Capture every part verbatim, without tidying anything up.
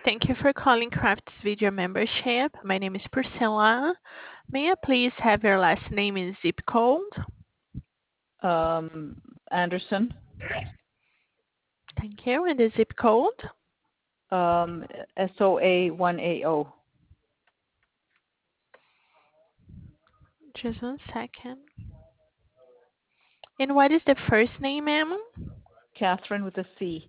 Thank you for calling Crafts Video Membership. My name is Priscilla. May I please have your last name and zip code? Um, Anderson, Thank you. And the zip code? um, S O A one A O. Just one second. And what is the first name, ma'am? Catherine with a C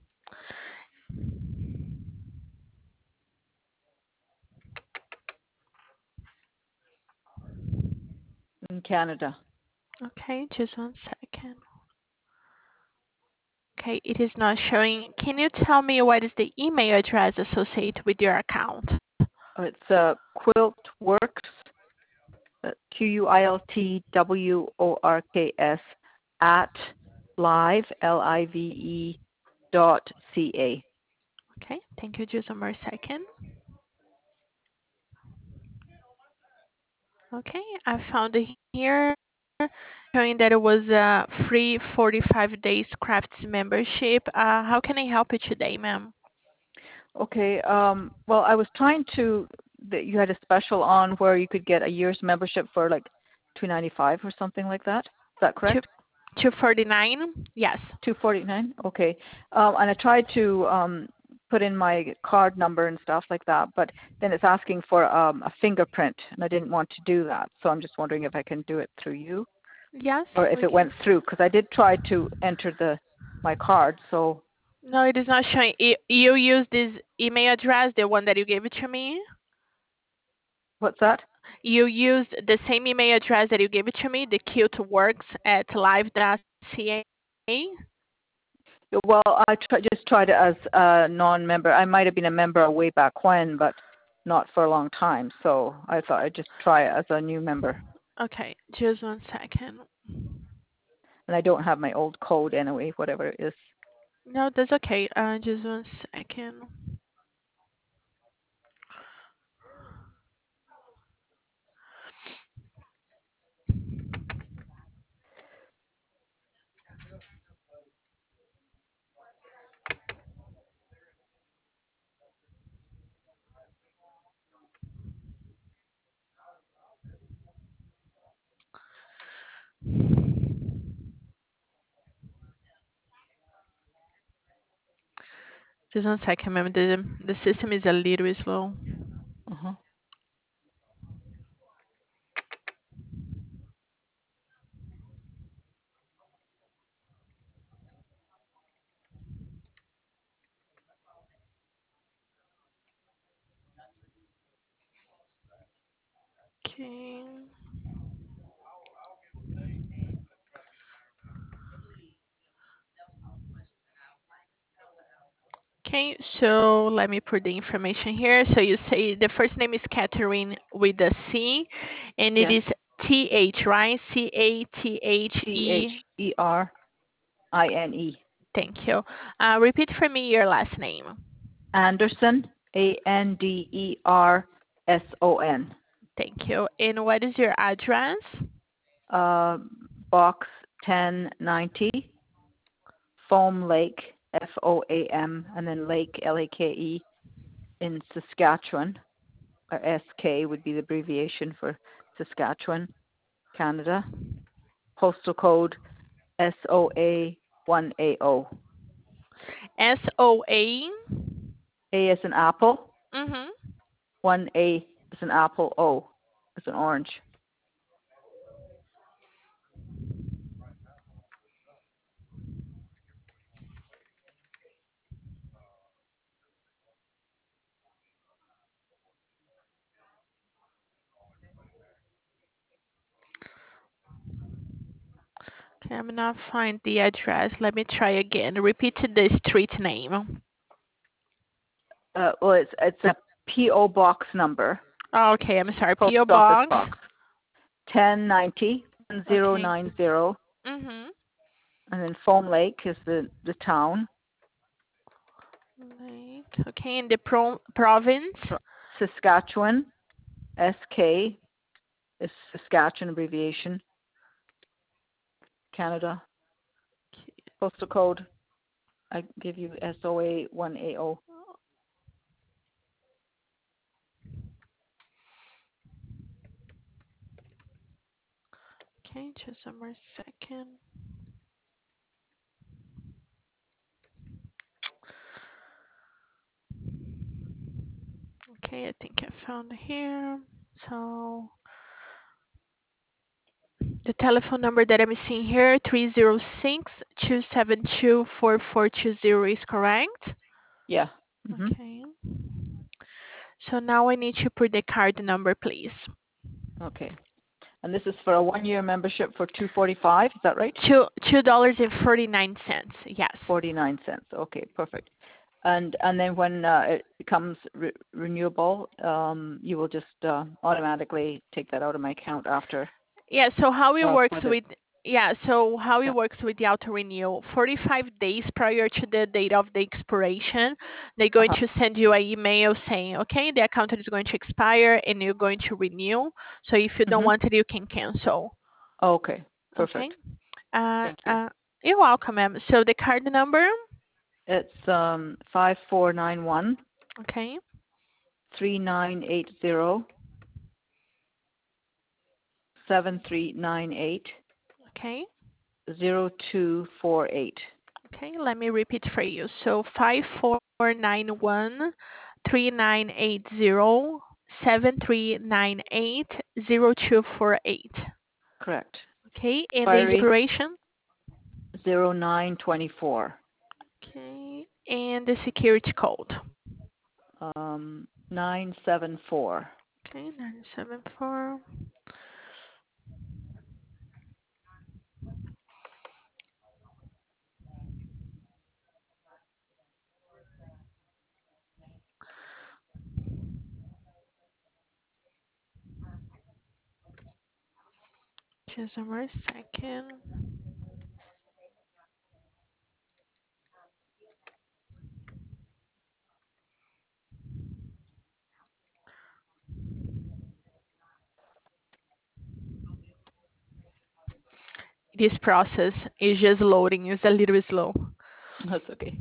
in Canada. Okay, just one second. Okay, it is not showing. Can you tell me what is the email address associated with your account? Oh, it's uh, Quilt Works, uh, Q U I L T W O R K S at live L I V E dot C A. Okay, thank you. Just one more second. Okay, I found it here showing that it was a free forty-five days crafts membership. Uh, how can I help you today, ma'am? Okay. Um, well, I was trying to. That you had a special on where you could get a year's membership for like two ninety five or something like that. Is that Two, correct? two forty-nine? Yes. Two forty nine. Okay. Um, and I tried to um, put in my card number and stuff like that, but then it's asking for um, a fingerprint, and I didn't want to do that. So I'm just wondering if I can do it through you, Yes, or if we it can. went through, because I did try to enter the my card. So No, it is not showing. You, you use this email address, the one that you gave it to me? what's that? You used the same email address that you gave it to me, the works at live.ca? Well, I try, just tried it as a non-member. I might have been a member way back when, but not for a long time. So I thought I'd just try it as a new member. Okay, just one second. And I don't have my old code anyway, whatever it is. No, that's okay. Uh, just one second. Just one second, ma'am. The the system is a little slow. Uh-huh. Okay. Okay, so let me put the information here. So you say the first name is Catherine with a C, and it Yes. is T H, right? C A T H T H E. E R I N E. Thank you. Uh, repeat for me your last name. Anderson, A N D E R S O N. Thank you. And what is your address? Uh, box ten ninety, Foam Lake, F O A M, and then Lake, L A K E, in Saskatchewan, or S K would be the abbreviation for Saskatchewan, Canada. Postal code S O A one A O. S O A. A is an apple, Mhm. one A is an apple, O is an orange. Okay, I'm not find the address. Let me try again. Repeat the street name. Uh, well, it's it's a P O box number, Oh, okay, I'm sorry. post P O office Box. box ten ninety one zero Okay. nine zero, Mhm. and then Foam Lake is the the town. Right. Okay, in the pro- province. Saskatchewan, S K is Saskatchewan abbreviation, Canada. Postal code I give you S O A one A O. Okay, just one more second. Okay, I think I found here. So the telephone number that I'm seeing here, three zero six, two seven two, four four two zero is correct? Yeah. Mm-hmm. Okay. So now I need to put the card number, please. Okay. And this is for a one-year membership for two forty-five. Is that right? Two two dollars and forty nine cents. Yes. Forty-nine cents. Okay, perfect. And and then when uh, it becomes re- renewable, um, you will just uh, automatically take that out of my account after Yeah. So how it uh, works for the with yeah. So how it yeah. works with the auto renewal? Forty five days prior to the date of the expiration, they're going Uh-huh. to send you an email saying, okay, the account is going to expire and you're going to renew. So if you don't Mm-hmm. want it, you can cancel. Okay, Okay. perfect. Uh, Thank you. uh, you're welcome, ma'am. So the card number. It's um five four nine one Okay. three nine eight zero seven three nine eight Okay. zero two four eight. Okay, let me repeat for you. So five four nine one three nine eight zero seven three nine eight zero two four eight. Correct. Okay, and the Expiry expiration. zero nine twenty four. Okay, and the security code. Um nine seven four. Okay, nine seven four. Just one more second. This process is just loading. It's a little slow. That's okay.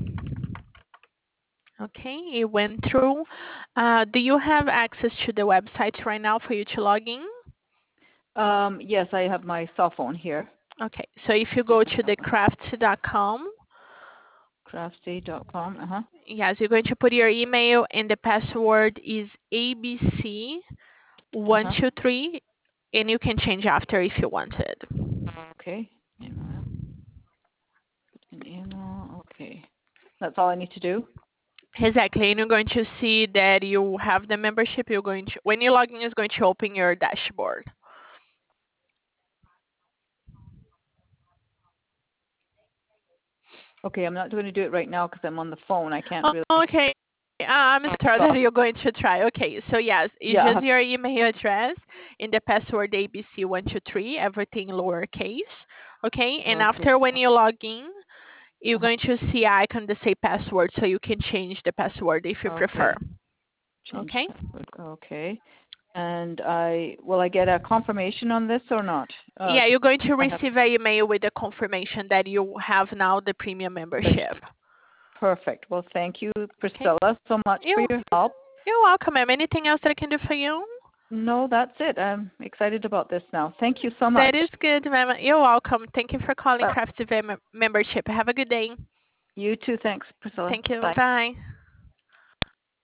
Okay, it went through. Uh, do you have access to the website right now for you to log in? Um yes, I have my cell phone here. Okay, so if you Just go a to the second. crafts dot com, craftsy dot com. Uh-huh. yes, you're going to put your email and the password is A B C one Uh-huh. two three, and you can change after if you wanted. Okay. Email. An email. Okay. That's all I need to do? Exactly, and you're going to see that you have the membership. You're going to when you log in, it's going to open your dashboard. Okay, I'm not going to do it right now because I'm on the phone. I can't Oh, really okay. Uh, I'm sure that stop. you're going to try. Okay, so yes, it's Yeah. I just have, your email address and the password A B C one two three, everything lowercase. Okay, and lowercase. after when you log in, you're Uh-huh. going to see icon that say password, so you can change the password if you prefer. Okay. Change Okay. password. Okay. And I will I get a confirmation on this or not? Uh, Yeah, you're going to I have receive an email with the confirmation that you have now the premium like membership. perfect. Well, thank you, Okay. Priscilla, so much for You your help. you're welcome, ma'am. Anything else that I can do for you? No, that's it. I'm excited about this now. Thank you so much. That is good, ma'am. You're welcome. Thank you for calling Bye. Crafts Event Membership. Have a good day. You too. Thanks, Priscilla. Thank you. Bye. Bye.